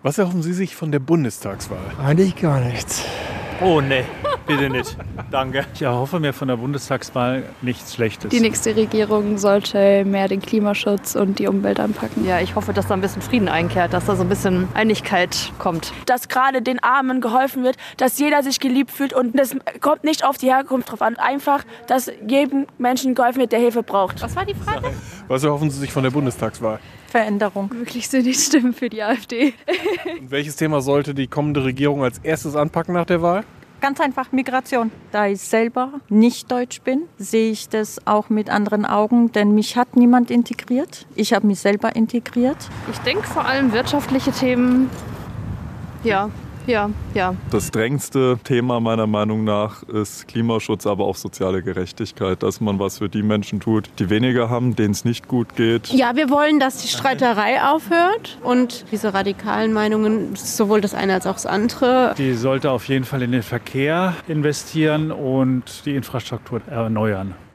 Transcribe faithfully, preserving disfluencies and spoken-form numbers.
Was erhoffen Sie sich von der Bundestagswahl? Eigentlich gar nichts. Oh ne, bitte nicht. Danke. Ich erhoffe mir von der Bundestagswahl nichts Schlechtes. Die nächste Regierung sollte mehr den Klimaschutz und die Umwelt anpacken. Ja, ich hoffe, dass da ein bisschen Frieden einkehrt, dass da so ein bisschen Einigkeit kommt. Dass gerade den Armen geholfen wird, dass jeder sich geliebt fühlt und das kommt nicht auf die Herkunft drauf an. Einfach, dass jedem Menschen geholfen wird, der Hilfe braucht. Was war die Frage? Was erhoffen Sie sich von der Bundestagswahl? Veränderung. Möglichst wenig Stimmen für die AfD. Und welches Thema sollte die kommende Regierung als erstes anpacken nach der Wahl? Ganz einfach Migration. Da ich selber nicht deutsch bin, sehe ich das auch mit anderen Augen, denn mich hat niemand integriert. Ich habe mich selber integriert. Ich denke vor allem wirtschaftliche Themen. Ja, ja, ja. Das drängendste Thema meiner Meinung nach ist Klimaschutz, aber auch soziale Gerechtigkeit, dass man was für die Menschen tut, die weniger haben, denen es nicht gut geht. Ja, wir wollen, dass die Streiterei aufhört und diese radikalen Meinungen, sowohl das eine als auch das andere. Die sollte auf jeden Fall in den Verkehr investieren und die Infrastruktur erneuern.